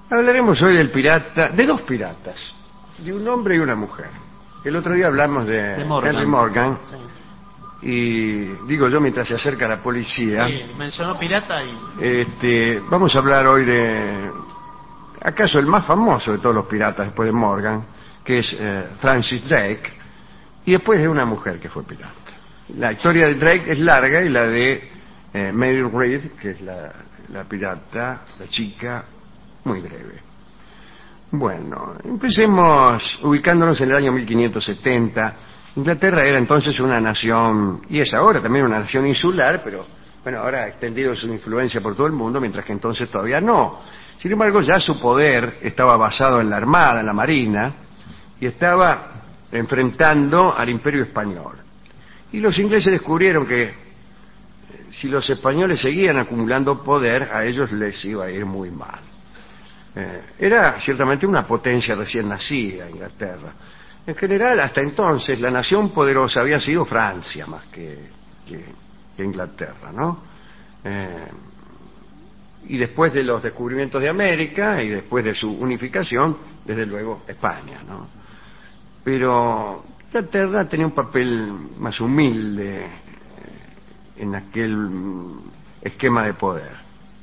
Hablaremos hoy del pirata, de dos piratas, de un hombre y una mujer. El otro día hablamos de Henry Morgan, sí. Y digo yo mientras se acerca la policía. Sí, mencionó pirata y... Vamos a hablar hoy de, acaso el más famoso de todos los piratas después de Morgan, que es Francis Drake, y después de una mujer que fue pirata. La historia de Drake es larga y la de Mary Read, que es la pirata, la chica, muy breve. Bueno, empecemos ubicándonos en el año 1570. Inglaterra era entonces una nación, y es ahora también una nación insular, pero bueno, ahora ha extendido su influencia por todo el mundo, mientras que entonces todavía no. Sin embargo, ya su poder estaba basado en la armada, en la marina, y estaba enfrentando al Imperio Español. Y los ingleses descubrieron que si los españoles seguían acumulando poder, a ellos les iba a ir muy mal. Era ciertamente una potencia recién nacida, Inglaterra. En general, hasta entonces, la nación poderosa había sido Francia más que Inglaterra, ¿no? Y después de los descubrimientos de América y después de su unificación, desde luego España, ¿no? Pero Inglaterra tenía un papel más humilde en aquel esquema de poder.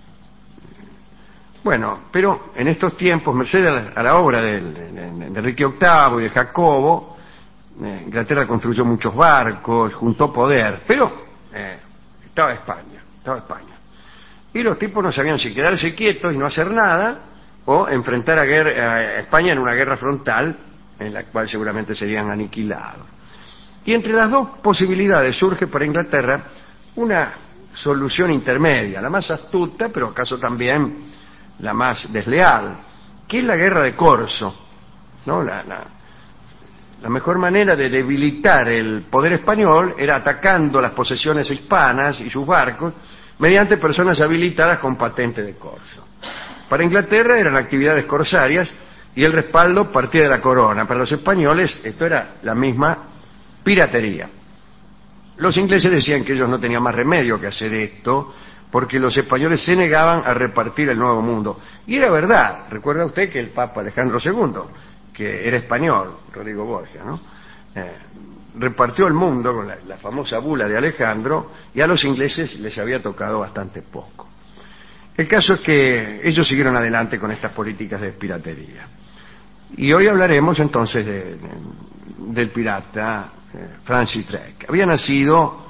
Bueno, pero en estos tiempos, merced a la obra de Enrique VIII y de Jacobo, Inglaterra construyó muchos barcos, juntó poder, pero estaba España. Y los tipos no sabían si quedarse quietos y no hacer nada, o enfrentar a España en una guerra frontal, en la cual seguramente serían aniquilados. Y entre las dos posibilidades surge para Inglaterra una solución intermedia, la más astuta, pero acaso también la más desleal, que es la guerra de corso, ¿no? La mejor manera de debilitar el poder español era atacando las posesiones hispanas y sus barcos mediante personas habilitadas con patente de corso. Para Inglaterra eran actividades corsarias y el respaldo partía de la corona. Para los españoles esto era la misma piratería. Los ingleses decían que ellos no tenían más remedio que hacer esto, porque los españoles se negaban a repartir el Nuevo Mundo. Y era verdad. Recuerda usted que el Papa Alejandro II, que era español, Rodrigo Borgia, ¿no? Repartió el mundo con la famosa bula de Alejandro, y a los ingleses les había tocado bastante poco. El caso es que ellos siguieron adelante con estas políticas de piratería. Y hoy hablaremos entonces del pirata Francis Drake. Había nacido...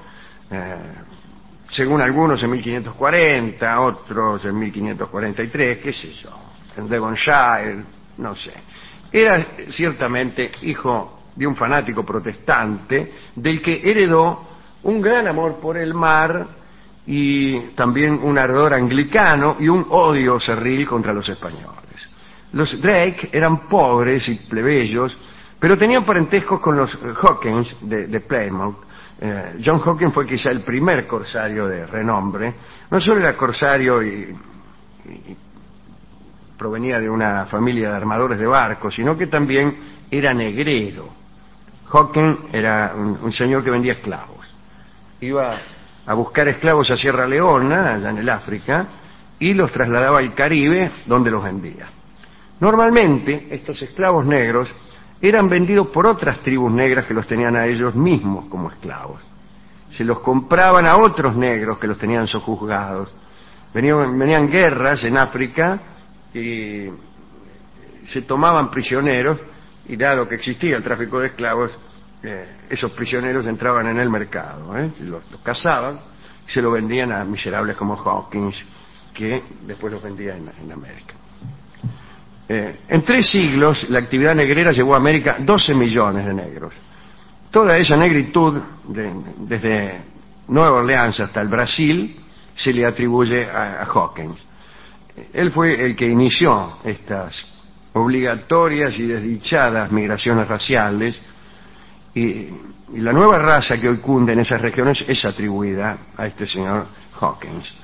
según algunos en 1540, otros en 1543, qué sé yo, en Devonshire, no sé. Era ciertamente hijo de un fanático protestante, del que heredó un gran amor por el mar y también un ardor anglicano y un odio cerril contra los españoles. Los Drake eran pobres y plebeyos, pero tenían parentescos con los Hawkins de Plymouth. John Hawkins fue quizá el primer corsario de renombre. No solo era corsario y provenía de una familia de armadores de barcos, sino que también era negrero. Hawkins era un señor que vendía esclavos. Iba a buscar esclavos a Sierra Leona, allá en el África, y los trasladaba al Caribe, donde los vendía. Normalmente, estos esclavos negros eran vendidos por otras tribus negras que los tenían a ellos mismos como esclavos. Se los compraban a otros negros que los tenían sojuzgados. Venían guerras en África y se tomaban prisioneros, y dado que existía el tráfico de esclavos, esos prisioneros entraban en el mercado, los cazaban y se los vendían a miserables como Hawkins, que después los vendía en América. En 3 siglos la actividad negrera llevó a América 12 millones de negros. Toda esa negritud, desde Nueva Orleans hasta el Brasil, se le atribuye a Hawkins. Él fue el que inició estas obligatorias y desdichadas migraciones raciales, y la nueva raza que hoy cunde en esas regiones es atribuida a este señor Hawkins.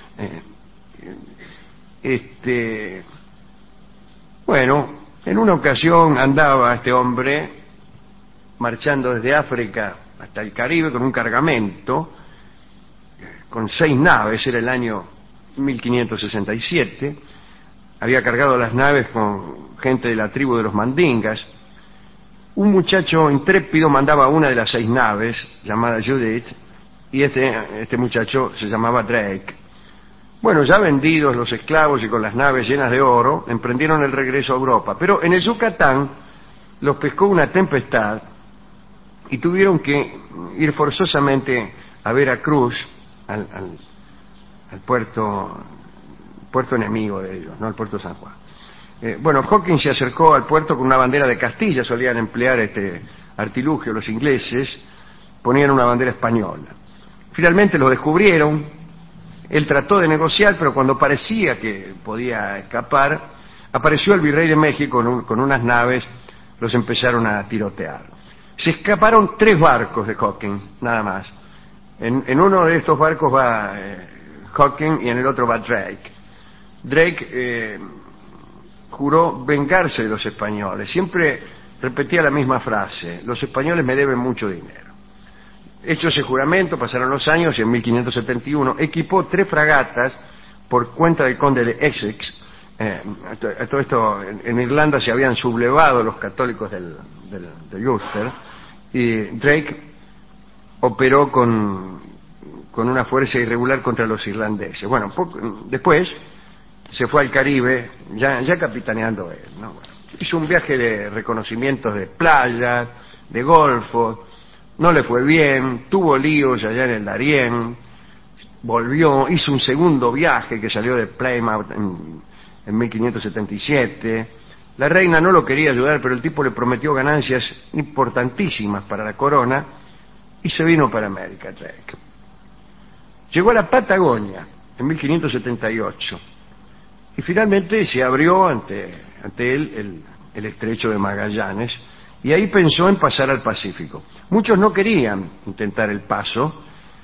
Bueno, en una ocasión andaba este hombre marchando desde África hasta el Caribe con un cargamento, con 6 naves, era el año 1567, había cargado las naves con gente de la tribu de los mandingas. Un muchacho intrépido mandaba una de las 6 naves, llamada Judith, y este muchacho se llamaba Drake. Bueno, ya vendidos los esclavos y con las naves llenas de oro, emprendieron el regreso a Europa. Pero en el Yucatán los pescó una tempestad y tuvieron que ir forzosamente a Veracruz, al puerto enemigo de ellos, ¿no? Al puerto San Juan. Bueno, Hawkins se acercó al puerto con una bandera de Castilla, solían emplear este artilugio los ingleses, ponían una bandera española. Finalmente lo descubrieron, él trató de negociar, pero cuando parecía que podía escapar, apareció el virrey de México con unas naves, los empezaron a tirotear. Se escaparon 3 barcos de Hawkins, nada más. En uno de estos barcos va Hawkins y en el otro va Drake. Drake juró vengarse de los españoles. Siempre repetía la misma frase: los españoles me deben mucho dinero. Hecho ese juramento, pasaron los años y en 1571 equipó 3 fragatas por cuenta del conde de Essex. Todo esto, en Irlanda se habían sublevado los católicos del Ulster, y Drake operó con una fuerza irregular contra los irlandeses. Bueno, después se fue al Caribe, ya capitaneando él, ¿no? Bueno, hizo un viaje de reconocimientos de playas, de golfos, no le fue bien, tuvo líos allá en el Darién, volvió, hizo un segundo viaje que salió de Plymouth en 1577. La reina no lo quería ayudar, pero el tipo le prometió ganancias importantísimas para la corona y se vino para América, Drake. Llegó a la Patagonia en 1578 y finalmente se abrió ante él el estrecho de Magallanes, y ahí pensó en pasar al Pacífico. Muchos no querían intentar el paso.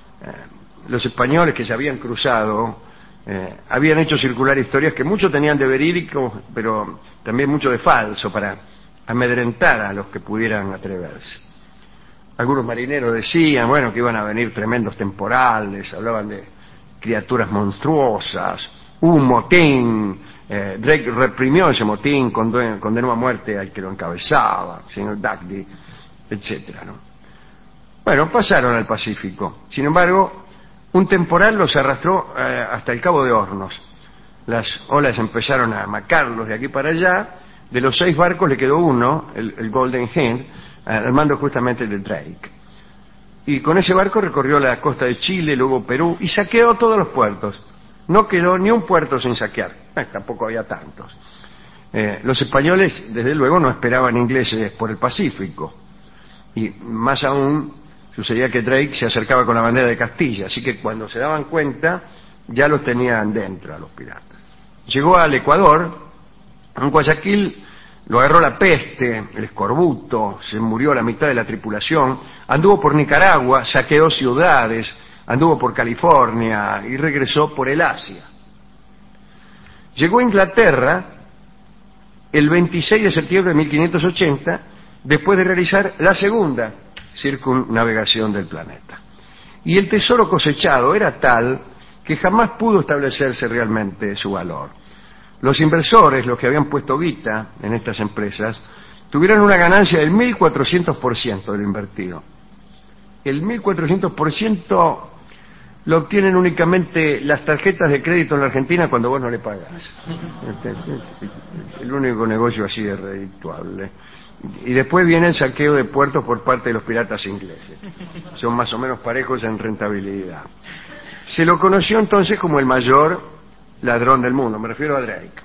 Los españoles que se habían cruzado habían hecho circular historias que muchos tenían de verídico, pero también mucho de falso, para amedrentar a los que pudieran atreverse. Algunos marineros decían, bueno, que iban a venir tremendos temporales, hablaban de criaturas monstruosas, un motín. Drake reprimió ese motín, condenó a muerte al que lo encabezaba, el señor Dugdie, etcétera, ¿no? Bueno, pasaron al Pacífico. Sin embargo, un temporal los arrastró hasta el Cabo de Hornos. Las olas empezaron a macarlos de aquí para allá. De los 6 barcos le quedó uno, el Golden Hind, al mando justamente de Drake. Y con ese barco recorrió la costa de Chile, luego Perú, y saqueó todos los puertos. No quedó ni un puerto sin saquear. Tampoco había tantos. Los españoles, desde luego, no esperaban ingleses por el Pacífico. Y más aún, sucedía que Drake se acercaba con la bandera de Castilla, así que cuando se daban cuenta, ya los tenían dentro a los piratas. Llegó al Ecuador. En Guayaquil lo agarró la peste, el escorbuto, se murió la mitad de la tripulación, anduvo por Nicaragua, saqueó ciudades, anduvo por California y regresó por el Asia. Llegó a Inglaterra el 26 de septiembre de 1580, después de realizar la segunda circunnavegación del planeta. Y el tesoro cosechado era tal que jamás pudo establecerse realmente su valor. Los inversores, los que habían puesto guita en estas empresas, tuvieron una ganancia del 1400% de lo invertido. El 1400% lo obtienen únicamente las tarjetas de crédito en la Argentina cuando vos no le pagás. El único negocio así de redituable. Y después viene el saqueo de puertos por parte de los piratas ingleses. Son más o menos parejos en rentabilidad. Se lo conoció entonces como el mayor ladrón del mundo, me refiero a Drake.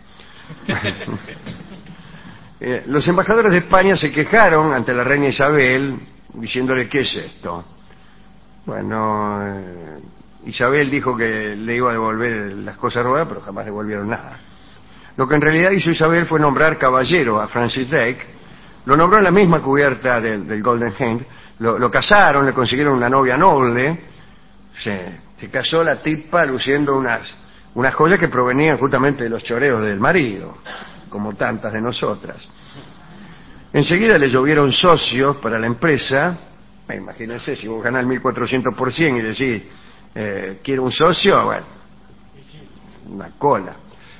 Los embajadores de España se quejaron ante la reina Isabel, diciéndole, ¿qué es esto? Bueno, Isabel dijo que le iba a devolver las cosas robadas, pero jamás devolvieron nada. Lo que en realidad hizo Isabel fue nombrar caballero a Francis Drake. Lo nombró en la misma cubierta del Golden Hind. Lo casaron, le consiguieron una novia noble. Se casó la tipa luciendo unas joyas que provenían justamente de los choreos del marido, como tantas de nosotras. Enseguida le llovieron socios para la empresa. Imagínense, si vos ganás el 1400% y decís, quiero un socio, bueno, una cola.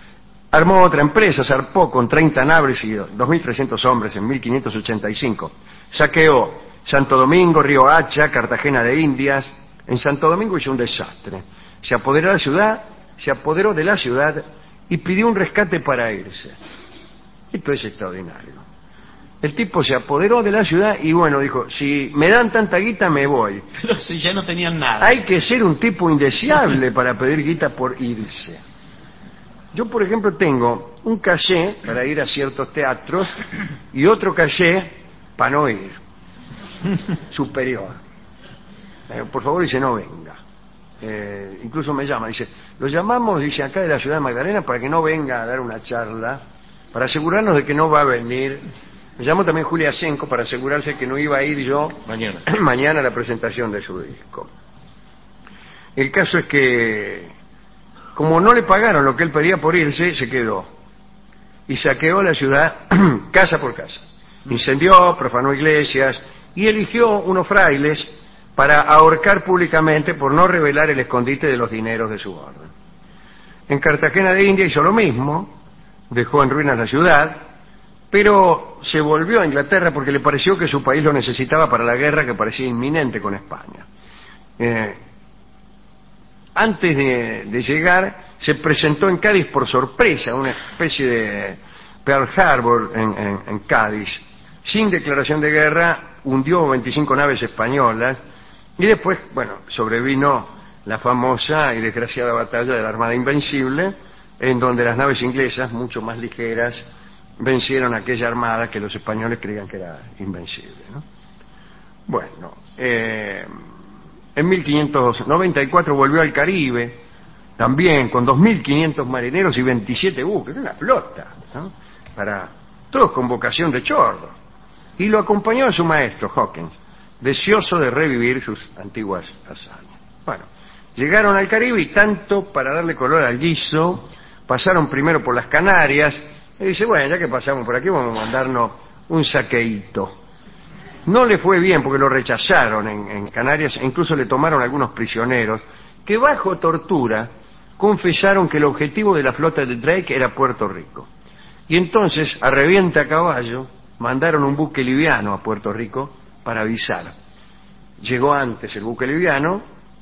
Armó otra empresa, zarpó con 30 naves y 2.300 hombres en 1585. Saqueó Santo Domingo, Río Hacha, Cartagena de Indias. En Santo Domingo hizo un desastre. Se apoderó de la ciudad y pidió un rescate para irse. Esto es extraordinario. El tipo se apoderó de la ciudad y bueno, dijo, si me dan tanta guita me voy. Pero si ya no tenían nada. Hay que ser un tipo indeseable para pedir guita por irse. Yo, por ejemplo, tengo un caché para ir a ciertos teatros y otro caché para no ir. Superior. Por favor, dice, no venga. Incluso me llama, dice, lo llamamos, dice, acá de la ciudad de Magdalena para que no venga a dar una charla, para asegurarnos de que no va a venir. Me llamó también Julia Senco para asegurarse que no iba a ir yo mañana a la presentación de su disco. El caso es que, como no le pagaron lo que él pedía por irse, se quedó. Y saqueó la ciudad casa por casa. Incendió, profanó iglesias y eligió unos frailes para ahorcar públicamente por no revelar el escondite de los dineros de su orden. En Cartagena de India hizo lo mismo, dejó en ruinas la ciudad, pero se volvió a Inglaterra porque le pareció que su país lo necesitaba para la guerra que parecía inminente con España. Antes de llegar, se presentó en Cádiz por sorpresa, una especie de Pearl Harbor en Cádiz. Sin declaración de guerra, hundió 25 naves españolas y después, bueno, sobrevino la famosa y desgraciada batalla de la Armada Invencible, en donde las naves inglesas, mucho más ligeras, vencieron a aquella armada que los españoles creían que era invencible, ¿no? Bueno, en 1594 volvió al Caribe, también con 2.500 marineros y 27 buques, era una flota, ¿no? Todos con vocación de chorro. Y lo acompañó a su maestro, Hawkins, deseoso de revivir sus antiguas hazañas. Bueno, llegaron al Caribe y tanto para darle color al guiso, pasaron primero por las Canarias, y dice, bueno, ya que pasamos por aquí vamos a mandarnos un saqueíto. No le fue bien porque lo rechazaron en Canarias e incluso le tomaron algunos prisioneros que bajo tortura confesaron que el objetivo de la flota de Drake era Puerto Rico. Y entonces, a revienta a caballo, mandaron un buque liviano a Puerto Rico para avisar. Llegó antes el buque liviano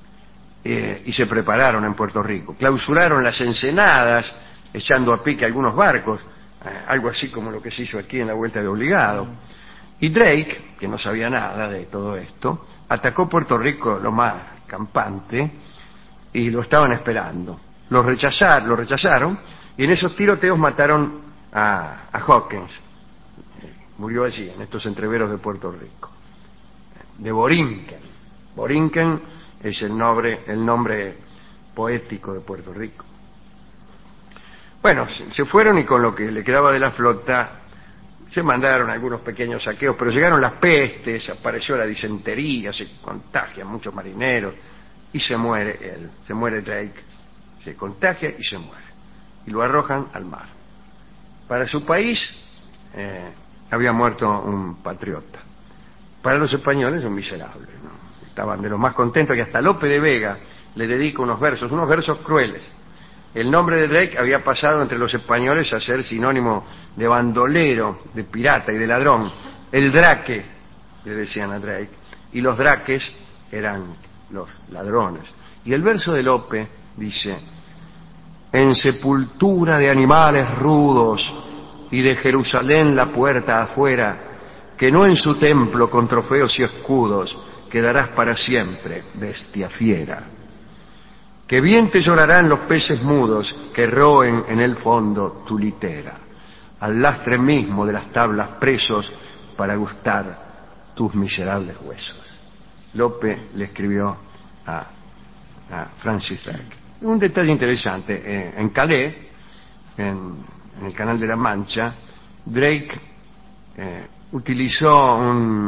y se prepararon en Puerto Rico. Clausuraron las ensenadas, echando a pique algunos barcos, algo así como lo que se hizo aquí en la Vuelta de Obligado. Y Drake, que no sabía nada de todo esto, atacó Puerto Rico lo más campante y lo estaban esperando. Lo rechazaron y en esos tiroteos mataron a Hawkins. Murió allí, en estos entreveros de Puerto Rico. De Borinquen. Borinquen es el nombre poético de Puerto Rico. Bueno, se fueron y con lo que le quedaba de la flota se mandaron algunos pequeños saqueos, pero llegaron las pestes, apareció la disentería, se contagian muchos marineros y se muere él, se muere Drake, se contagia y se muere. Y lo arrojan al mar. Para su país había muerto un patriota. Para los españoles un miserable, ¿no? Estaban de lo más contentos que hasta Lope de Vega le dedica unos versos crueles. El nombre de Drake había pasado entre los españoles a ser sinónimo de bandolero, de pirata y de ladrón. El draque, le decían a Drake, y los draques eran los ladrones. Y el verso de Lope dice: en sepultura de animales rudos y de Jerusalén la puerta afuera, que no en su templo con trofeos y escudos quedarás para siempre, bestia fiera. Que bien te llorarán los peces mudos que roen en el fondo tu litera, al lastre mismo de las tablas presos para gustar tus miserables huesos. Lope le escribió a Francis Drake. Un detalle interesante, en Calais, en el Canal de la Mancha, Drake utilizó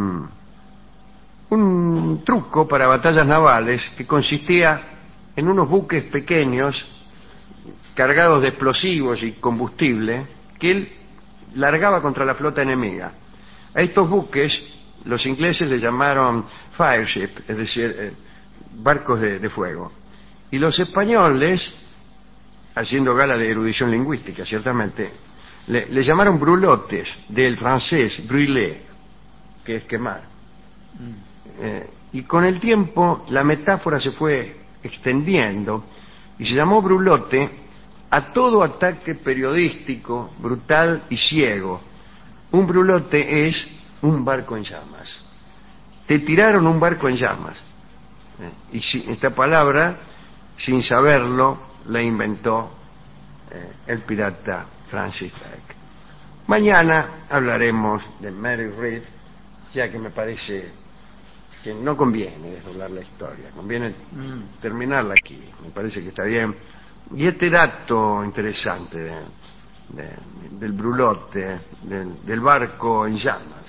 un truco para batallas navales que consistía en unos buques pequeños cargados de explosivos y combustible que él largaba contra la flota enemiga. A estos buques los ingleses le llamaron fireship, es decir, barcos de fuego. Y los españoles haciendo gala de erudición lingüística, ciertamente, le llamaron brulotes, del francés brûler, que es quemar. Y con el tiempo la metáfora se fue extendiendo y se llamó brulote a todo ataque periodístico, brutal y ciego. Un brulote es un barco en llamas. Te tiraron un barco en llamas. Y esta palabra, sin saberlo, la inventó el pirata Francis Drake. Mañana hablaremos de Mary Read, ya que me parece que no conviene desdoblar la historia, conviene terminarla aquí, me parece que está bien. Y este dato interesante del brulote, del barco en llamas,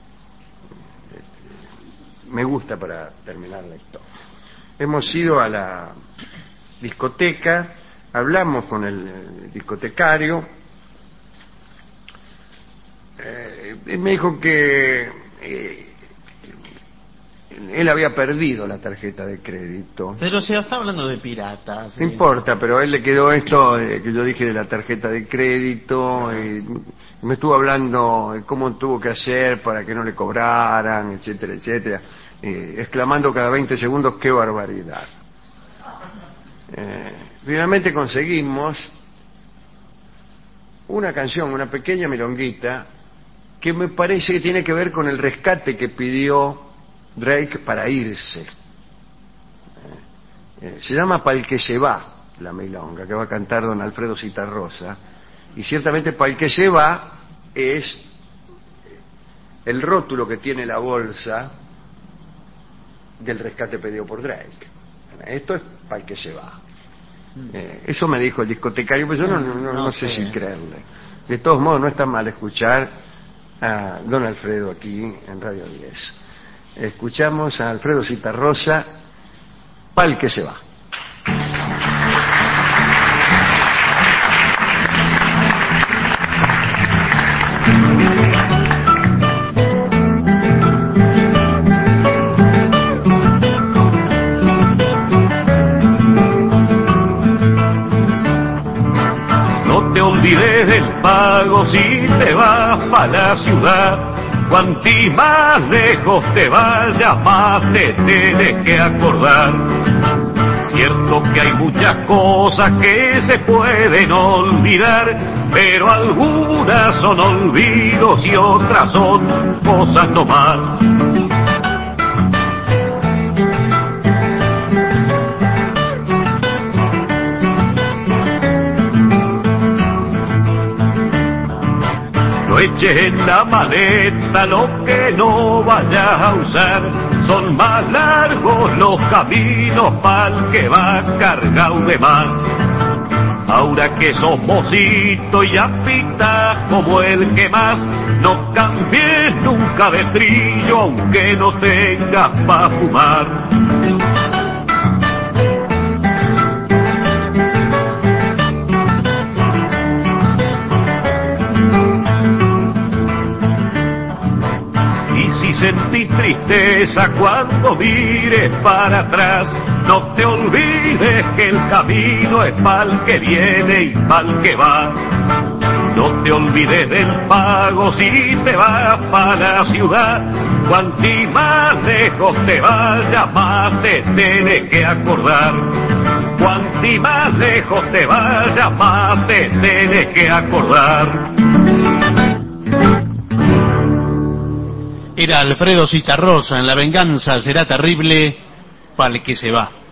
me gusta para terminar la historia. Hemos ido a la discoteca, hablamos con el discotecario, me dijo que él había perdido la tarjeta de crédito. Pero se está hablando de piratas. No importa, pero a él le quedó esto que yo dije de la tarjeta de crédito, y me estuvo hablando de cómo tuvo que hacer para que no le cobraran, etcétera, etcétera, exclamando cada 20 segundos ¡qué barbaridad! Finalmente conseguimos una canción, una pequeña milonguita, que me parece que tiene que ver con el rescate que pidió Drake para irse. Se llama Pa'l que se va, la milonga, que va a cantar don Alfredo Zitarrosa, y ciertamente Pa'l que se va es el rótulo que tiene la bolsa del rescate pedido por Drake. Esto es Pa'l que se va. Eso me dijo el discotecario, pero yo no sé si creerle. De todos modos, no está mal escuchar a don Alfredo aquí en Radio 10. Escuchamos a Alfredo Zitarrosa, Pa'l que se va. No te olvides del pago si te vas pa' la ciudad. Cuanti más lejos te vayas, más te tienes que acordar. Cierto que hay muchas cosas que se pueden olvidar, pero algunas son olvidos y otras son cosas nomás. No eches en la maleta lo que no vayas a usar, son más largos los caminos pa'l que va cargado de más. Ahora que sos mocito y apitas como el que más, no cambies nunca de trillo aunque no tengas pa' fumar. Sentís tristeza cuando mires para atrás, no te olvides que el camino es pa'l que viene y pa'l que va. No te olvides del pago si te vas pa' la ciudad, cuanti más lejos te vayas más te tienes que acordar. Cuanti más lejos te vayas más te tienes que acordar. Era Alfredo Zitarrosa en La venganza será terrible, pa'l que se va.